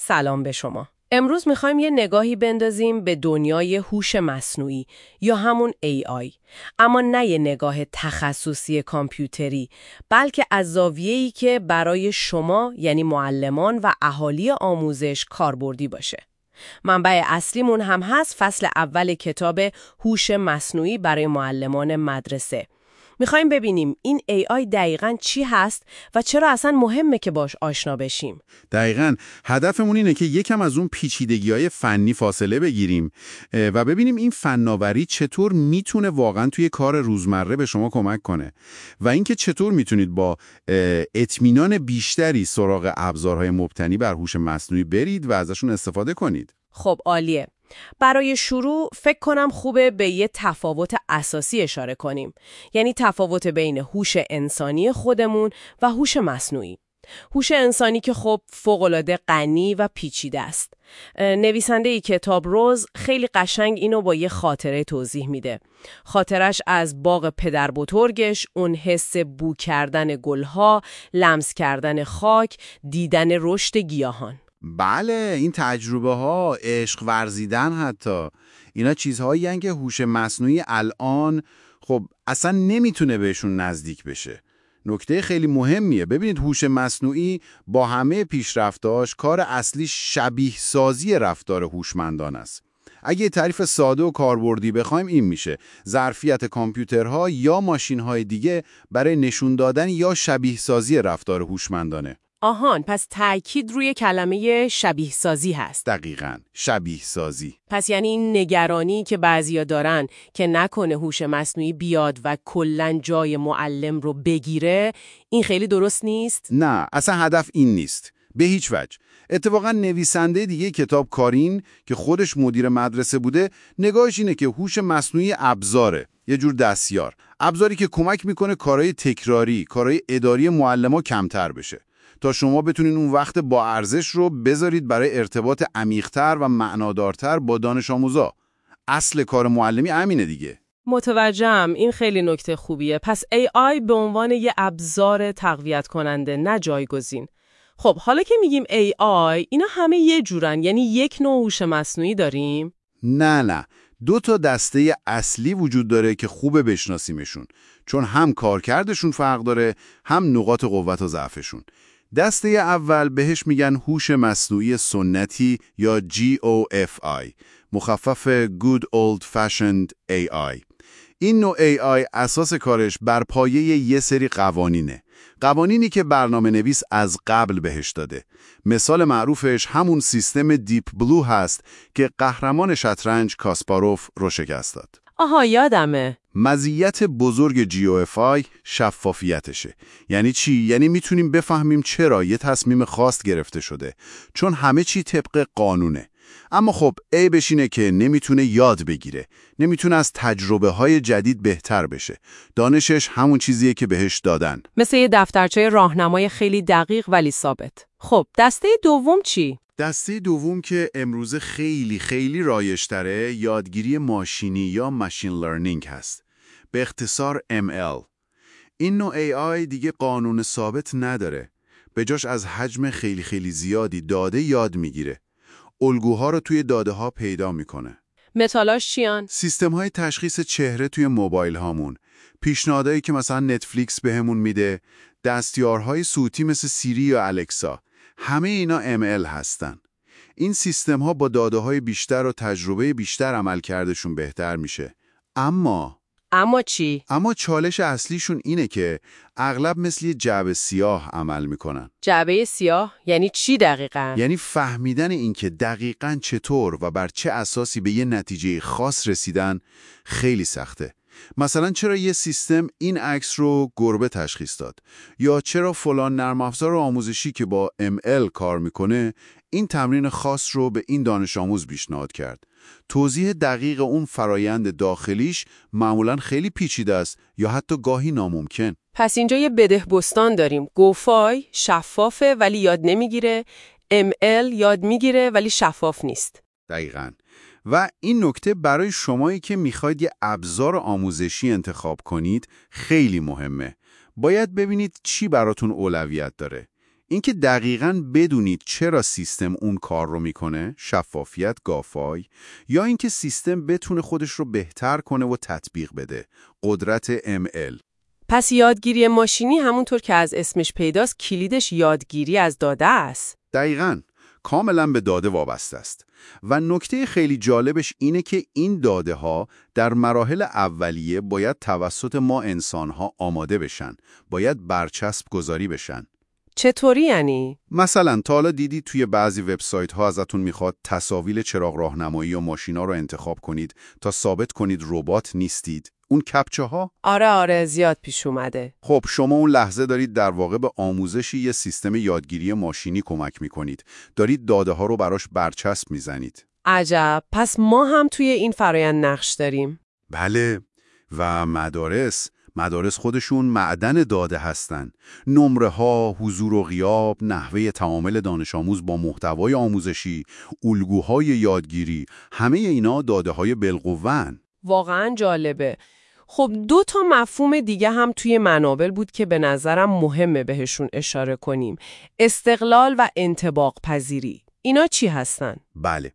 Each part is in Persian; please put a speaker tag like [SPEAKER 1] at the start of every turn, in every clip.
[SPEAKER 1] سلام به شما. امروز میخوایم یه نگاهی بندازیم به دنیای هوش مصنوعی یا همون AI. اما نه یه نگاه تخصصی کامپیوتری، بلکه از زاویه‌ای که برای شما یعنی معلمان و اهالی آموزش کاربردی باشه. منبع اصلیمون هم هست فصل اول کتاب هوش مصنوعی برای معلمان مدرسه. میخوایم ببینیم این AI دقیقاً چی هست و چرا اصلا مهمه که باش آشنا بشیم.
[SPEAKER 2] دقیقاً هدفمون اینه که یکم از اون پیچیدگی‌های فنی فاصله بگیریم و ببینیم این فناوری چطور میتونه واقعاً توی کار روزمره به شما کمک کنه و اینکه چطور میتونید با اطمینان بیشتری سراغ ابزارهای مبتنی بر هوش مصنوعی برید و ازشون استفاده کنید.
[SPEAKER 1] خب عالیه. برای شروع فکر کنم خوبه به یه تفاوت اساسی اشاره کنیم. یعنی تفاوت بین هوش انسانی خودمون و هوش مصنوعی. هوش انسانی که خب فوق‌العاده غنی و پیچیده است. نویسنده ای کتاب روز خیلی قشنگ اینو با یه خاطره توضیح میده. خاطرش از باغ پدر بزرگش، اون حس بو کردن گلها، لمس کردن خاک، دیدن رشد گیاهان.
[SPEAKER 2] بله، این تجربه ها، عشق ورزیدن حتی، اینا چیزهایی هستند که هوش مصنوعی الان خب اصلا نمیتونه بهشون نزدیک بشه. نکته خیلی مهمیه. ببینید هوش مصنوعی با همه پیشرفتاش کار اصلی شبیه سازی رفتار هوشمندان است. اگه تعریف ساده و کاربردی بخوایم این میشه: ظرفیت کامپیوترها یا ماشین‌های دیگه برای نشون دادن یا شبیه سازی رفتار هوشمندانه.
[SPEAKER 1] آهان، پس تأکید روی کلمه شبیه سازی هست.
[SPEAKER 2] دقیقاً، شبیه سازی.
[SPEAKER 1] پس یعنی این نگرانی که بعضیا دارن که نکنه هوش مصنوعی بیاد و کلاً جای معلم رو بگیره، این خیلی درست نیست؟
[SPEAKER 2] نه، اصلا هدف این نیست. به هیچ وجه. اتفاقا نویسنده دیگه کتاب کارین که خودش مدیر مدرسه بوده، نگاهش اینه که هوش مصنوعی ابزاره، یه جور دستیار. ابزاری که کمک میکنه کارهای تکراری، کارهای اداری معلم‌ها کمتر بشه، تا شما بتونین اون وقت با ارزش رو بذارید برای ارتباط عمیق‌تر و معنادارتر با دانش آموزا. اصل کار معلمی همینه دیگه.
[SPEAKER 1] متوجهم. این خیلی نکته خوبیه. پس AI به عنوان یه ابزار تقویت کننده، نه جایگزین. خب حالا که میگیم AI، اینا همه یه جورن، یعنی یک نوع هوش مصنوعی داریم؟
[SPEAKER 2] نه. 2 تا دسته اصلی وجود داره که خوبه بشناسیمشون، چون هم کارکردشون فرق داره، هم نقاط قوت و ضعفشون. دسته اول بهش میگن هوش مصنوعی سنتی یا GOFI، مخفف Good Old Fashioned AI. این نوع AI اساس کارش بر پایه یه سری قوانینه. قوانینی که برنامه نویس از قبل بهش داده. مثال معروفش همون سیستم دیپ بلو هست که قهرمان شطرنج کاسپاروف رو شکست داد.
[SPEAKER 1] آها، یادمه.
[SPEAKER 2] مزیت بزرگ GOFI شفافیتشه. یعنی چی؟ یعنی میتونیم بفهمیم چرا یه تصمیم خاص گرفته شده، چون همه چی طبق قانونه. اما خب عیبش اینه که نمیتونه یاد بگیره، نمیتونه از تجربه های جدید بهتر بشه. دانشش همون چیزیه که بهش دادن.
[SPEAKER 1] مثل یه دفترچه راهنمای خیلی دقیق ولی ثابت. خب دسته دوم چی؟
[SPEAKER 2] دسته دوم که امروز خیلی رایج‌تره، یادگیری ماشینی یا ماشین لرنینگ هست. به اختصار ML. این نوع AI دیگه قانون ثابت نداره. به جاش از حجم خیلی زیادی داده یاد میگیره. الگوها رو توی داده ها پیدا میکنه.
[SPEAKER 1] مثالاش چیان؟
[SPEAKER 2] سیستم های تشخیص چهره توی موبایل هامون، پیشنهادایی که مثلا نتفلیکس بهمون میده، دستیارهای صوتی مثل سیری یا الکسا، همه اینا ML هستن. این سیستم ها با داده های بیشتر و تجربه بیشتر عمل کردشون بهتر میشه.
[SPEAKER 1] اما چی؟
[SPEAKER 2] اما چالش اصلیشون اینه که اغلب مثل یه جعبه سیاه عمل میکنن.
[SPEAKER 1] جعبه سیاه یعنی چی دقیقاً؟
[SPEAKER 2] یعنی فهمیدن این که دقیقاً چطور و بر چه اساسی به یه نتیجه خاص رسیدن خیلی سخته. مثلا چرا یه سیستم این عکس رو گربه تشخیص داد، یا چرا فلان نرم افزار آموزشی که با ML کار میکنه این تمرین خاص رو به این دانش آموز پیشنهاد کرد. توضیح دقیق اون فرایند داخلیش معمولاً خیلی پیچیده است یا حتی گاهی ناممکن.
[SPEAKER 1] پس اینجا یه بدهبستان داریم. گوفای شفافه ولی یاد نمیگیره، ML یاد میگیره ولی شفاف نیست.
[SPEAKER 2] دقیقاً. و این نکته برای شمایی که میخواید یه ابزار آموزشی انتخاب کنید خیلی مهمه. باید ببینید چی براتون اولویت داره. اینکه دقیقاً بدونید چرا سیستم اون کار رو میکنه، شفافیت گافای، یا اینکه سیستم بتونه خودش رو بهتر کنه و تطبیق بده، قدرت ML.
[SPEAKER 1] پس یادگیری ماشینی همونطور که از اسمش پیداست کلیدش یادگیری از داده است.
[SPEAKER 2] دقیقاً، کاملاً به داده وابسته است. و نکته خیلی جالبش اینه که این داده ها در مراحل اولیه باید توسط ما انسان‌ها آماده بشن، باید برچسب گذاری بشن.
[SPEAKER 1] چطوری یعنی؟
[SPEAKER 2] مثلا تا حالا دیدی توی بعضی وبسایت ها ازتون میخواد تصاویر چراغ راهنمایی و ماشینا رو انتخاب کنید تا ثابت کنید ربات نیستید. اون کپچه ها؟
[SPEAKER 1] آره زیاد پیش اومده.
[SPEAKER 2] خب شما اون لحظه دارید در واقع به آموزشی یه سیستم یادگیری ماشینی کمک میکنید. دارید داده ها رو براش برچسب میزنید.
[SPEAKER 1] عجب، پس ما هم توی این فرایند نقش داریم.
[SPEAKER 2] بله، و مدارس خودشون معدن داده هستن. نمره ها، حضور و غیاب، نحوه تعامل دانش آموز با محتوای آموزشی، الگوهای یادگیری، همه اینا داده های بالقوه‌ان.
[SPEAKER 1] واقعا جالبه. خب 2 مفهوم دیگه هم توی منابع بود که به نظرم مهمه بهشون اشاره کنیم. استقلال و انطباق پذیری. اینا چی هستن؟
[SPEAKER 2] بله،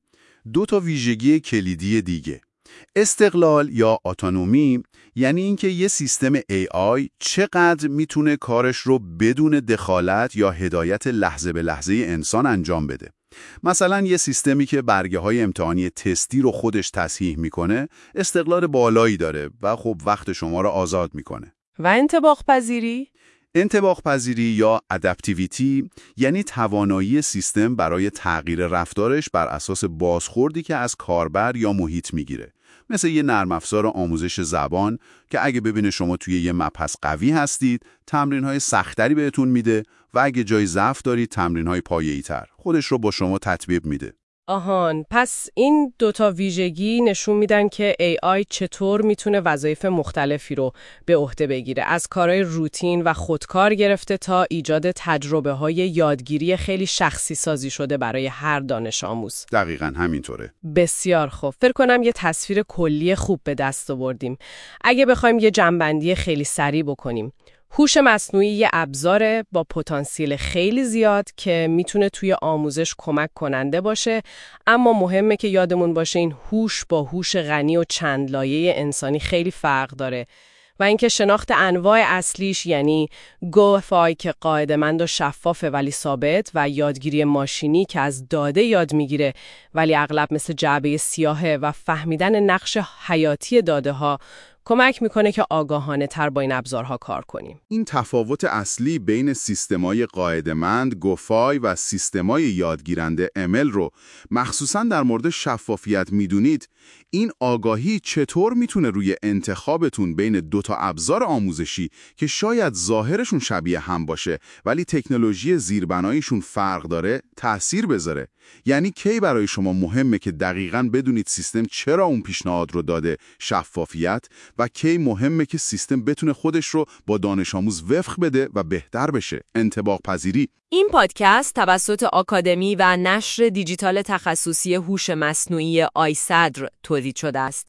[SPEAKER 2] 2 ویژگی کلیدی دیگه. استقلال یا اتونومی یعنی اینکه یه سیستم AI چقدر میتونه کارش رو بدون دخالت یا هدایت لحظه به لحظه انسان انجام بده. مثلا یه سیستمی که برگه‌های امتحانی تستی رو خودش تصحیح میکنه، استقلال بالایی داره و خب وقت شما رو آزاد میکنه.
[SPEAKER 1] و انطباق پذیری؟
[SPEAKER 2] انطباق پذیری یا ادپتیویتی یعنی توانایی سیستم برای تغییر رفتارش بر اساس بازخوردی که از کاربر یا محیط میگیره. مثل یه نرم افزار آموزش زبان که اگه ببینه شما توی یه مبحث قوی هستید، تمرین‌های سخت‌تری بهتون میده و اگه جای ضعف دارید، تمرین‌های پایه‌ای‌تر. خودش رو با شما تطبیق میده.
[SPEAKER 1] آهان، پس این 2 ویژگی نشون میدن که AI چطور میتونه وظایف مختلفی رو به عهده بگیره، از کارهای روتین و خودکار گرفته تا ایجاد تجربه‌های یادگیری خیلی شخصی سازی شده برای هر دانش آموز.
[SPEAKER 2] دقیقاً همینطوره.
[SPEAKER 1] بسیار خوب. فکر کنم یه تصویر کلی خوب به دست آوردیم. اگه بخوایم یه جمع‌بندی خیلی سریع بکنیم، هوش مصنوعی یه ابزاره با پتانسیل خیلی زیاد که میتونه توی آموزش کمک کننده باشه، اما مهمه که یادمون باشه این هوش با هوش غنی و چند لایه انسانی خیلی فرق داره و اینکه شناخت انواع اصلیش یعنی گوفای که قاعده‌مند و شفافه ولی ثابت و یادگیری ماشینی که از داده یاد میگیره ولی اغلب مثل جعبه سیاهه و فهمیدن نقش حیاتی داده ها کمک میکنه که آگاهانه تر با این ابزارها کار کنیم.
[SPEAKER 2] این تفاوت اصلی بین سیستمای قاعده‌مند گوفای و سیستمای یادگیرنده ML رو مخصوصاً در مورد شفافیت میدونید. این آگاهی چطور میتونه روی انتخابتون بین 2 ابزار آموزشی که شاید ظاهرشون شبیه هم باشه ولی تکنولوژی زیربناییشون فرق داره تأثیر بذاره؟ یعنی کی برای شما مهمه که دقیقاً بدونید سیستم چرا اون پیشنهاد رو داده شفافیت و کی مهمه که سیستم بتونه خودش رو با دانش آموز وفق بده و بهتر بشه؟ انطباق پذیری.
[SPEAKER 3] این پادکست توسط آکادمی و نشر دیجیتال تخصصی هوش مصنوعی آیصدر تولید شده است.